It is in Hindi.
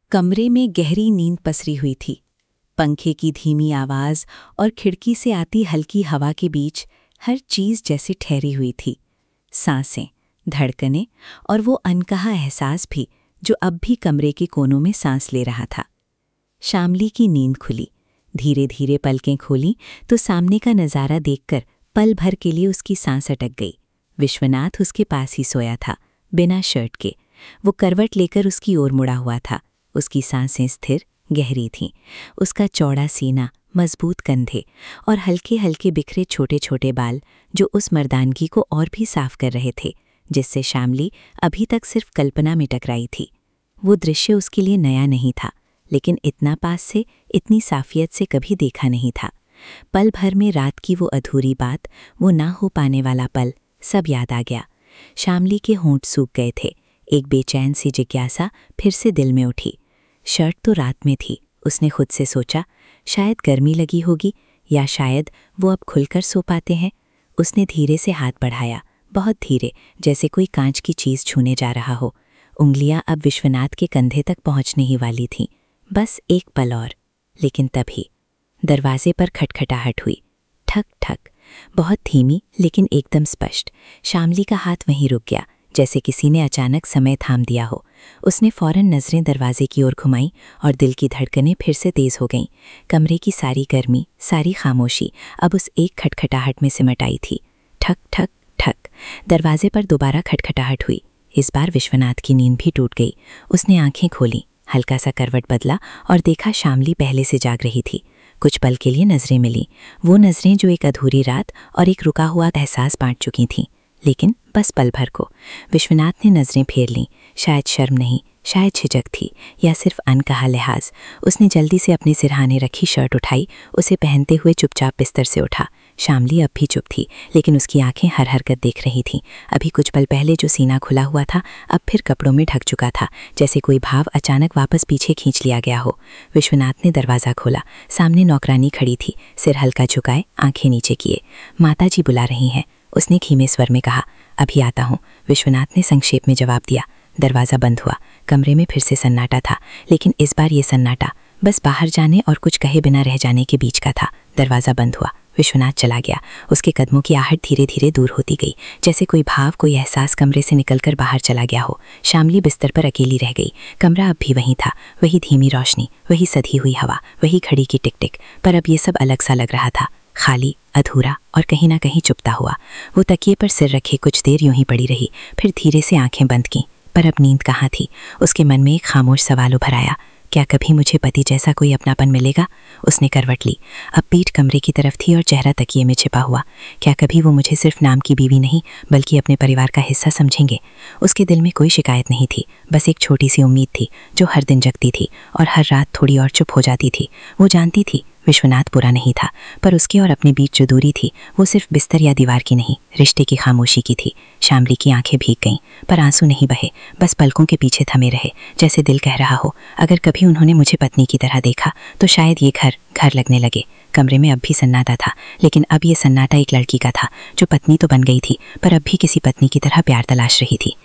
कमरे में गहरी नींद पसरी हुई थी। पंखे की धीमी आवाज़ और खिड़की से आती हल्की हवा के बीच हर चीज़ जैसे ठहरी हुई थी। सांसें, धड़कनें और वो अनकहा एहसास भी जो अब भी कमरे के कोनों में सांस ले रहा था। शामली की नींद खुली, धीरे धीरे पलकें खोलीं तो सामने का नज़ारा देखकर पल भर के लिए उसकी सांस अटक गई। विश्वनाथ उसके पास ही सोया था, बिना शर्ट के। वो करवट लेकर उसकी ओर मुड़ा हुआ था। उसकी सांसें स्थिर, गहरी थीं। उसका चौड़ा सीना, मजबूत कंधे और हल्के हल्के बिखरे छोटे छोटे बाल जो उस मर्दानगी को और भी साफ कर रहे थे, जिससे शामली अभी तक सिर्फ कल्पना में टकराई थी। वो दृश्य उसके लिए नया नहीं था, लेकिन इतना पास से, इतनी साफियत से कभी देखा नहीं था। पल भर में रात की वो अधूरी बात, वो ना हो पाने वाला पल, सब याद आ गया। शामली के होंठ सूख गए थे। एक बेचैन सी जिज्ञासा फिर से दिल में उठी। शर्ट तो रात में थी, उसने खुद से सोचा। शायद गर्मी लगी होगी, या शायद वो अब खुलकर सो पाते हैं। उसने धीरे से हाथ बढ़ाया, बहुत धीरे, जैसे कोई कांच की चीज़ छूने जा रहा हो। उंगलियां अब विश्वनाथ के कंधे तक पहुंचने ही वाली थीं। बस एक पल और। लेकिन तभी दरवाजे पर खटखटाहट हुई। ठक ठक, बहुत धीमी लेकिन एकदम स्पष्ट। शामली का हाथ वहीं रुक गया, जैसे किसी ने अचानक समय थाम दिया हो। उसने फौरन नज़रें दरवाजे की ओर घुमाईं और दिल की धड़कनें फिर से तेज हो गईं। कमरे की सारी गर्मी, सारी खामोशी अब उस एक खटखटाहट में सिमट आई थी। ठक ठक ठक, दरवाजे पर दोबारा खटखटाहट हुई। इस बार विश्वनाथ की नींद भी टूट गई। उसने आंखें खोलीं, हल्का सा करवट बदला और देखा शामली पहले से जाग रही थी। कुछ पल के लिए नज़रें मिलीं, वो नज़रें जो एक अधूरी रात और एक रुका हुआ एहसास बांट चुकी थीं, लेकिन बस पल भर को। विश्वनाथ ने नज़रें फेर लीं। शायद शर्म नहीं, शायद झिझक थी, या सिर्फ अनकहा लिहाज। उसने जल्दी से अपने सिरहाने रखी शर्ट उठाई, उसे पहनते हुए चुपचाप बिस्तर से उठा। शामली अब भी चुप थी, लेकिन उसकी आंखें हर हरकत देख रही थीं। अभी कुछ पल पहले जो सीना खुला हुआ था, अब फिर कपड़ों में ढक चुका था, जैसे कोई भाव अचानक वापस पीछे खींच लिया गया हो। विश्वनाथ ने दरवाज़ा खोला। सामने नौकरानी खड़ी थी, सिर हल्का झुकाए, आंखें नीचे किए। माताजी बुला रही हैं, उसने धीमे स्वर में कहा। अभी आता हूँ, विश्वनाथ ने संक्षेप में जवाब दिया। दरवाज़ा बंद हुआ। कमरे में फिर से सन्नाटा था, लेकिन इस बार ये सन्नाटा बस बाहर जाने और कुछ कहे बिना रह जाने के बीच का था। दरवाज़ा बंद हुआ, विश्वनाथ चला गया। उसके कदमों की आहट धीरे धीरे दूर होती गई, जैसे कोई भाव, कोई एहसास कमरे से निकलकर बाहर चला गया हो। शामली बिस्तर पर अकेली रह गई। कमरा अब भी वहीं था, वही धीमी रोशनी, वही सधी हुई हवा, वही घड़ी की टिक टिक, पर अब ये सब अलग सा लग रहा था। खाली, अधूरा और कहीं ना कहीं चुपता हुआ। वो तकिए पर सिर रखे कुछ देर यूं ही पड़ी रही, फिर धीरे से आंखें बंद की। पर अब नींद कहाँ थी? उसके मन में एक खामोश सवाल उभर आया। क्या कभी मुझे पति जैसा कोई अपनापन मिलेगा? उसने करवट ली। अब पीठ कमरे की तरफ थी और चेहरा तकिए में छिपा हुआ। क्या कभी वो मुझे सिर्फ नाम की बीवी नहीं, बल्कि अपने परिवार का हिस्सा समझेंगे? उसके दिल में कोई शिकायत नहीं थी, बस एक छोटी सी उम्मीद थी जो हर दिन जगती थी और हर रात थोड़ी और चुप हो जाती थी। वो जानती थी विश्वनाथ बुरा नहीं था, पर उसके और अपने बीच जो दूरी थी, वो सिर्फ बिस्तर या दीवार की नहीं, रिश्ते की खामोशी की थी। शामली की आंखें भीग गईं, पर आंसू नहीं बहे, बस पलकों के पीछे थमे रहे, जैसे दिल कह रहा हो, अगर कभी उन्होंने मुझे पत्नी की तरह देखा तो शायद ये घर घर लगने लगे। कमरे में अब भी सन्नाटा था, लेकिन अब ये सन्नाटा एक लड़की का था, जो पत्नी तो बन गई थी, पर अब भी किसी पत्नी की तरह प्यार तलाश रही थी।